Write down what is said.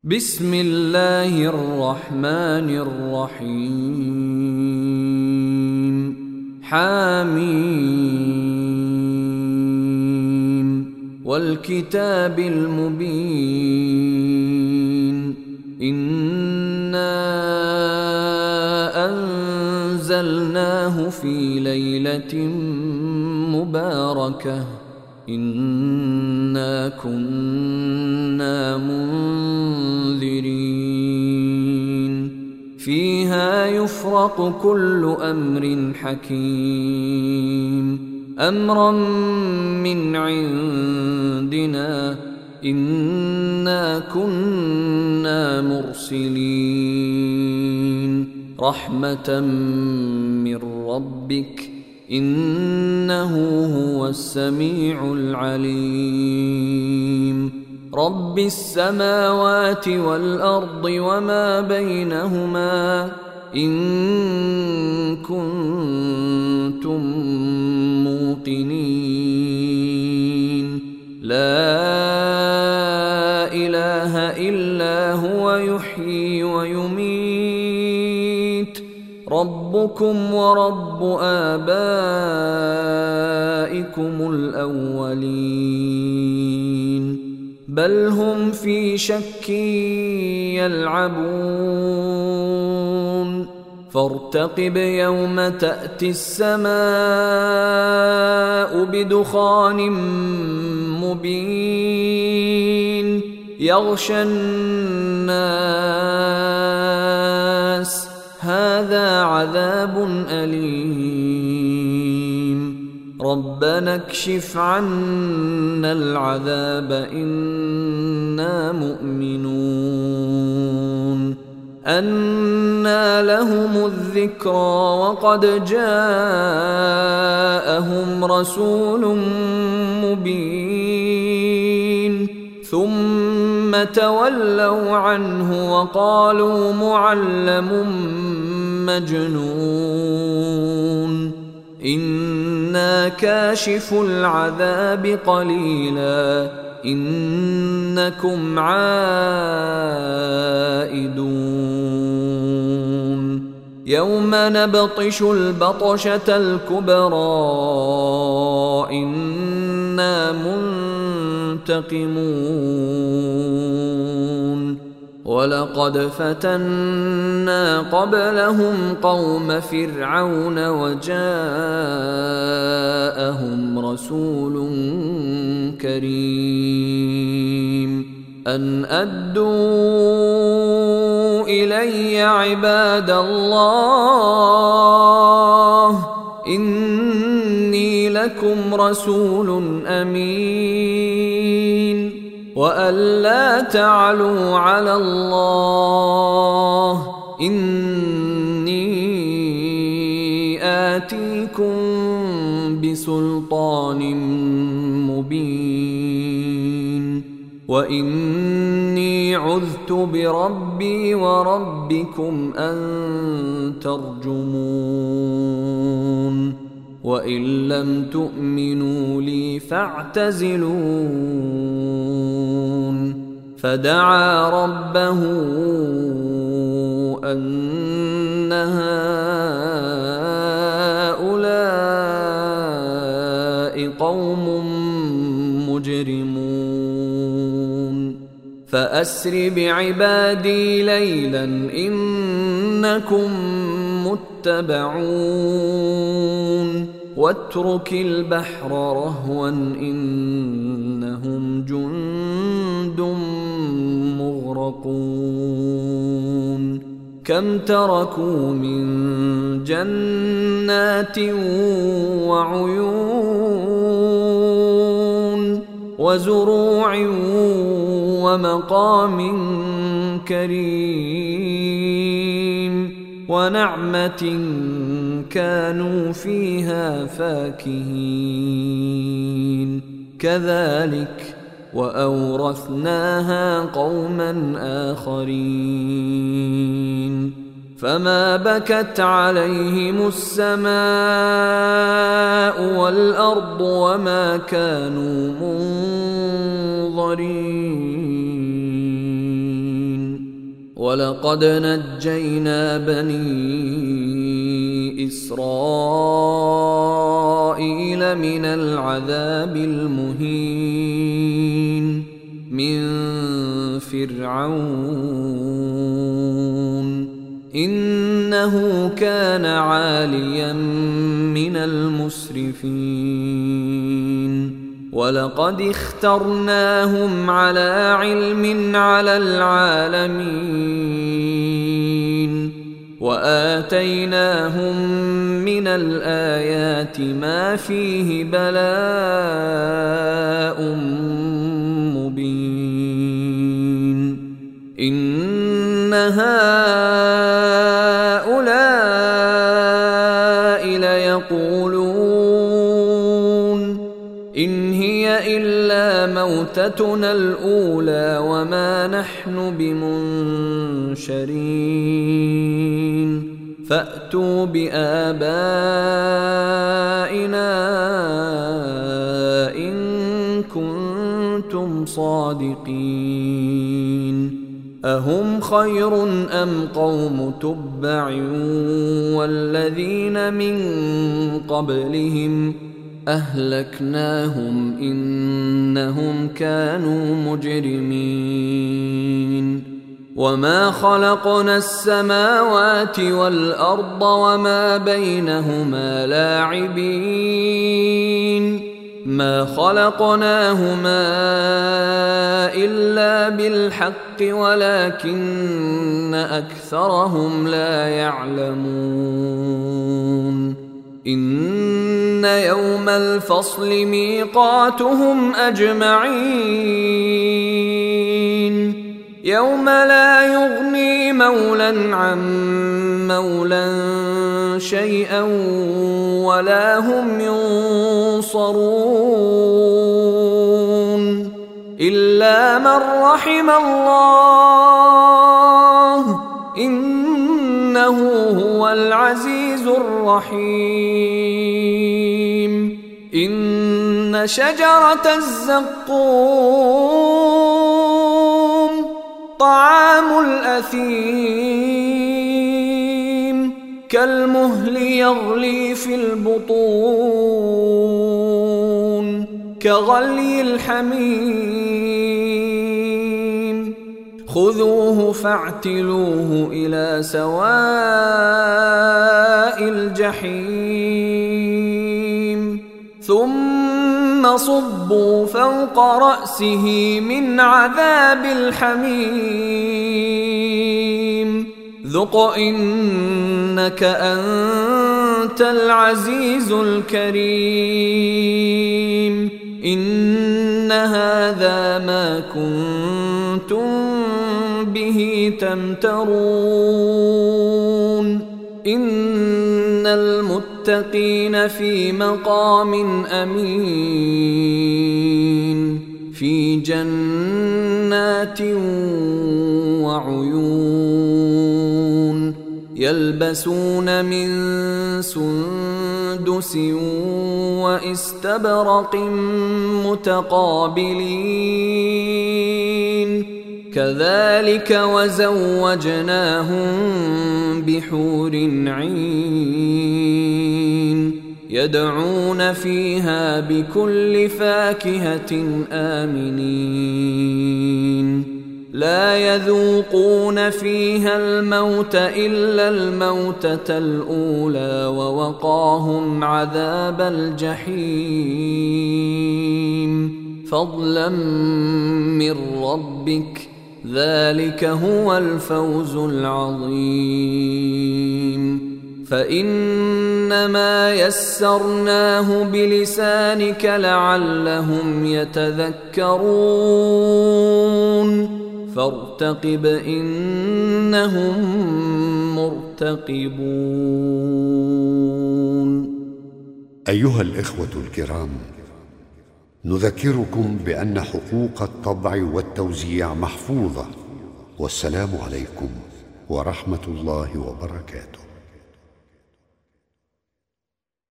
بسم الله الرحمن الرحيم حميم والكتاب المبين إنا أنزلناه في ليلة مباركة إنا كنا منذرين فيها يفرق كل أمر حكيم أمرا من عندنا إنا كنا مرسلين رحمة من ربك إنه هو السميع العليم رب السماوات والأرض وما بينهما إن كنتم موقنين لا إله إلا هو يحيي ويميت ربكم ورب آبائكم الأولين بل هم في شك يلعبون فارتقب يوم تأتي السماء بدخان مبين يغشى الناس هذا عذاب أليم ربنا اكشف عنا العذاب إنا مؤمنون أنى لهم الذكرى وقد جاءهم رسول مبين ثم تولوا عنه وقالوا معلم مجنون إنا كاشف العذاب قليلا إنكم عائدون يوم نبطش البطشة الكبرى إنا منتقمون ولقد فتنا قبلهم قوم فرعون وجاءهم رسول كريم أن أدوا إلي عباد الله إني لكم رسول أمين وأن لا تعلوا على الله إني آتيكم بسلطان مبين وإني عذت بربي وربكم أن ترجمون وإن لم تؤمنوا لي فاعتزلون فدعا ربه أن هؤلاء قوم مجرمون فأسر بعبادي ليلا إنكم متبعون واترك البحر رهوا إنهم جند مغرقون كم تركوا من جنات وعيون وزروع ومقام كريم ونعمة كانوا فيها فاكهين كذلك وأورثناها قوما آخرين فما بكت عليهم السماء والأرض وما كانوا منظرين ولقد نجينا بني إسرائيل من العذاب المهين من فرعون إنه كان عاليا من المسرفين ولقد اخترناهم على علم على العالمين وآتيناهم من الآيات ما فيه بلاء مبين إن هؤلاء ليقولون إن هي إلا موتتنا الأولى وما نحن بمنشرين فأتوا بآبائنا إن كنتم صادقين أهم خير أم قوم تبع والذين من قبلهم أهلكناهم إنهم كانوا مجرمين وما خلقنا السماوات والأرض وما بينهما لاعبين ما خلقناهما إلا بالحق ولكن أكثرهم لا يعلمون إن يوم الفصل ميقاتهم أجمعين يوم لا يغني مولى عن مولى شيئا ولا هم ينصرون إلا من رحم الله إنه هو العزيز الرحيم إن شجرة الزقوم طعام الأثيم كالمهل يغلي في البطون كغلي الحميم خذوه فاعتلوه إلى سواء الجحيم ثم صبوا فوق رأسه من عذاب الحميم ذق إنك أنت العزيز الكريم إن هذا ما كنتم به تمترون إن المتقين في مقام أمين في جنات وعيون يلبسون من سندس واستبرق متقابلين كذلك وزوجناهم بحور عين يدعون فيها بكل فاكهة آمنين لا يذوقون فيها الموت إلا الموتة الأولى ووقاهم عذاب الجحيم فضلا من ربك ذلك هو الفوز العظيم فإنما يسرناه بلسانك لعلهم يتذكرون فارتقب إنهم مرتقبون. أيها الإخوة الكرام، نذكركم بأن حقوق الطبع والتوزيع محفوظة، والسلام عليكم ورحمة الله وبركاته.